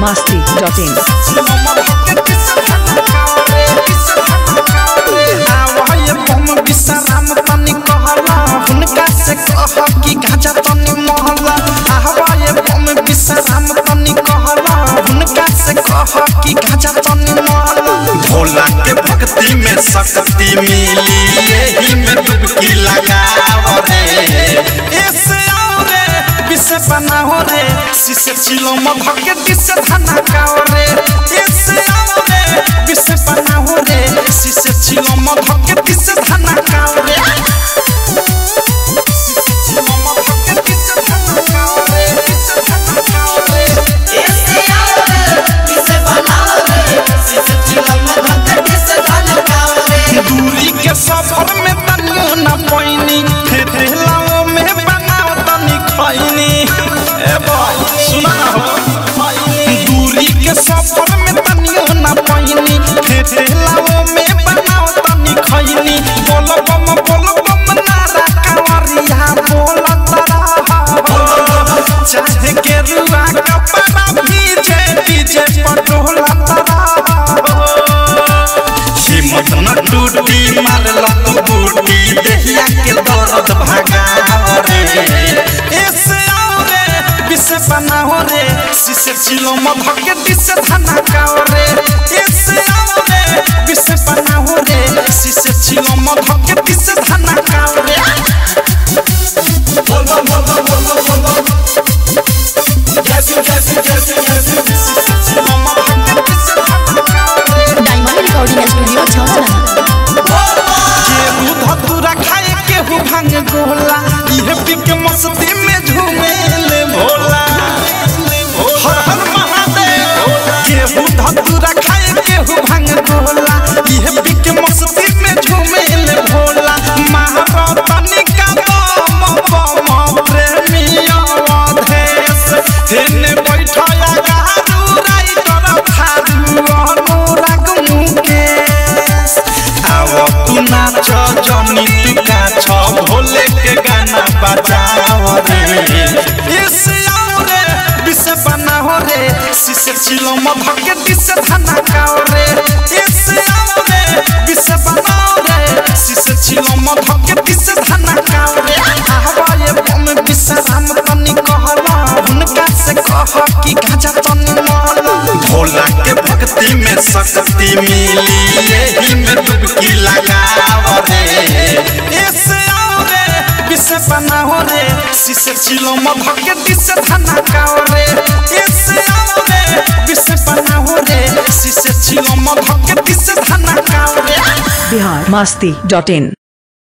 biharmasti.in Bhola के भक्ति में शक्ति मिली यही में डुबकी लगाओ रे ऐसे आओ रे विसे बनाओ रे सिसे चिलो में भक्ति से धना काओ रे ऐसे आओ रे विसे बनाओ रे सिसे चिलो में भक्ति से धना काओ रे सिसे चिलो में भक्ति से धना काओ रे सिसे धना काओ रे ऐसे आओ रे विसे बनाओ रे सिसे चिलो में भक्ति से धना काओ रे दूरी के सफर में तनियो ना पैनी ठेलाओ में बनाओ तनी खैनी ए भाई सुना हो दूरी के सफर में तनियो ना पैनी ठेलाओ में बनाओ तनी खैनी बोलो बम नारा कावरिया बोला तारा चाहे के रुआ कपड़ा भीजे डीजे पटोला तारा हिम्मत न टूटी मारला तू बूटी देहिया के दर्द भगाओ रे ऐसे आओ रे विसे बनाओ रे सिसे चिलो में भक्ति से धना काओ रे ऐसे आओ रे विसे बनाओ रे सिसे चिलो में भक्ति से धना काओ रे बोलो बोलो बोलो बोलो जैसे सिसे चिलो में भक्ति से धना काओ रे डायमंड रिकॉर्डिंग स्टूडियो छावना धतूरा खाए के हु भांग गोला ये पी के मस्ती में झूमेले भोला हर हर महादेव केहू धतूरा खाए के हु भांग गोला ये पी के मस्ती में झूमेले भोला महारतनी का बम प्रेमिया देश हेने बैठाया गारू राइटर थारू अनुराग मुकेश आओ तू नाच जनी तू काछ भोले के गाना बजाओ रे ऐसे आओ रे विसे बनाओ रे सिसे चिलो में भक्ति से धना काओ रे ऐसे आओ रे विसे बनाओ रे सिसे चिलो में भक्ति से धना काओ रे आवाए बम विश्राम तनी कहला उनका से कह कि गाजा तनी माला भोला के भक्ति में शक्ति मिली यही में डुबकी लगाओ रे ऐसे आओ रे विसे बनाओ रे सिसे चिलो में भक्ति से धना काओ रे ऐसे आओ रे विसे बनाओ रे सिसे चिलो में भक्ति से धना काओ रे biharmasti.in